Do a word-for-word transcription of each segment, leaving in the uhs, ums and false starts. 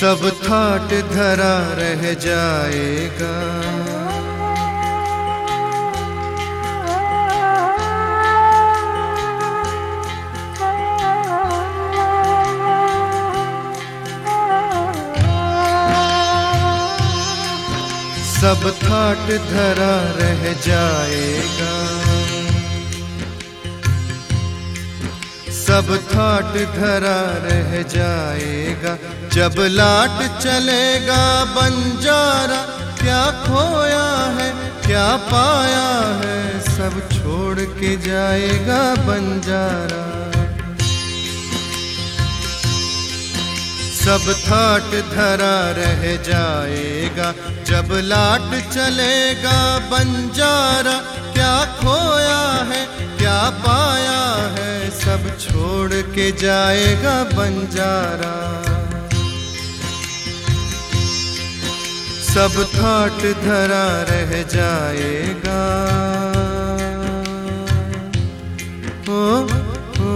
सब ठाट धरा रह जाएगा। सब ठाट धरा रह जाएगा। सब ठाट धरा रह जाएगा। जब लाट चलेगा बंजारा, क्या खोया है क्या पाया है, सब छोड़ के जाएगा बंजारा। सब ठाट धरा रह जाएगा। जब लाट चलेगा बंजारा, क्या खोया है क्या पाया है, सब छोड़ के जाएगा बंजारा। सब ठाट धरा रह जाएगा। ओ, ओ।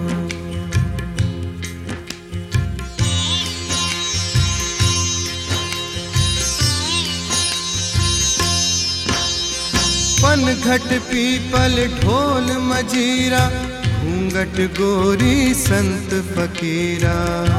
पनघट पीपल ढोल मजीरा, घूंघट गोरी संत फकीरा।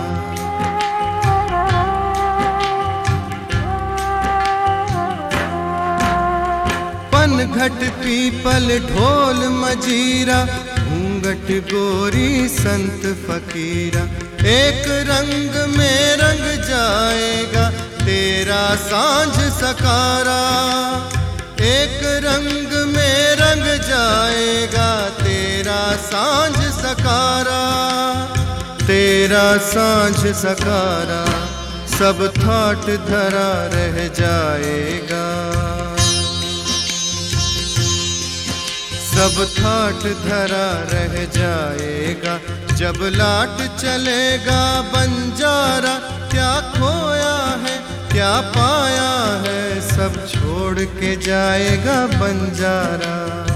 पनघट पीपल ढोल मजीरा, घूंघट गोरी संत फकीरा। एक रंग में रंग जाएगा तेरा सांझ सकारा। एक रंग में रंग जाएगा तेरा सांझ सकारा, तेरा सांझ सकारा। सब ठाट धरा रह जाएगा। सब ठाट धरा रह जाएगा। जब लाट चलेगा बंजारा, क्या खोया है क्या पाया है, सब छोड़ के जाएगा बंजारा।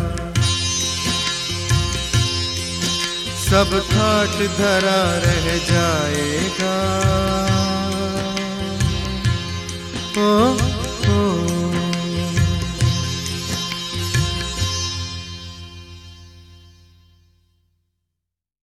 सब ठाट धरा रह जाएगा। ओ, ओ।